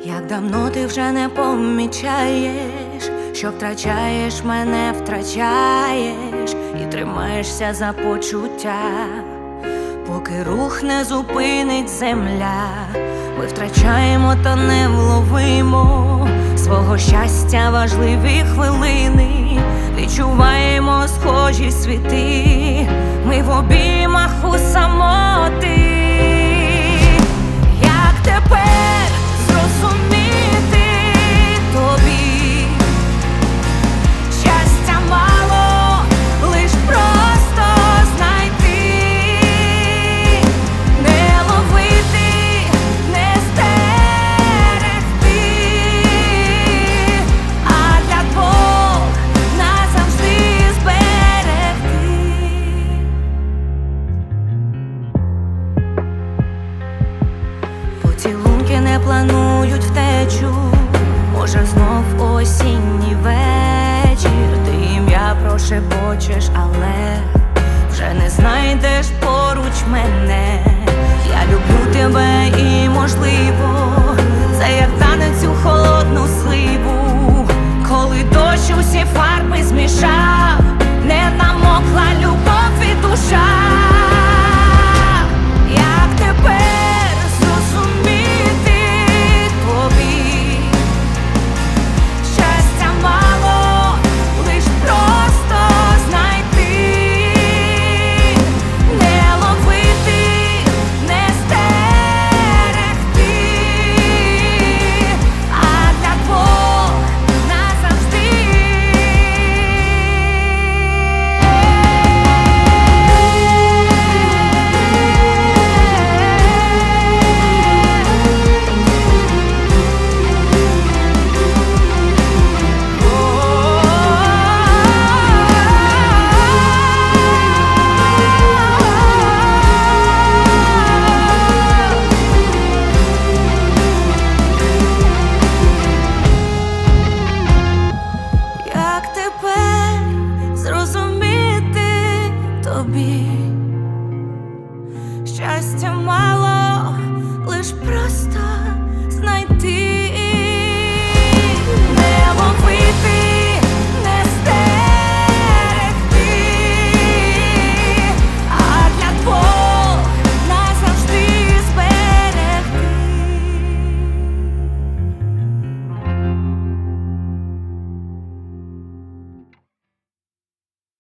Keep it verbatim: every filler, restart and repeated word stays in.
Як давно ти вже не помічаєш, що втрачаєш мене, втрачаєш і тримаєшся за почуття, поки рух не зупинить земля. Ми втрачаємо та не вловимо свого щастя важливі хвилини. Відчуваємо схожі світи, ми в обіймах у самоти. Як тепер зрозуміти тобі? Щастя мало, лиш просто знайти, не ловити, не стерегти, а для двох назавжди зберегти. Поцілунки не планують втечу, може знов осінній вечір. Ти ім'я прошепочеш, але вже не знайдеш поруч мене. Я люблю тебе і можливо, це як танець у холодну сливу, коли дощ усі фарби змішав, не намокла любов і душа. Як тепер зрозуміти тобі? Щастя мало, лиш просто знайти, не ловити, не стерегти, а для двох назавжди. Як тепер зрозуміти тобі? Щастя мало, лиш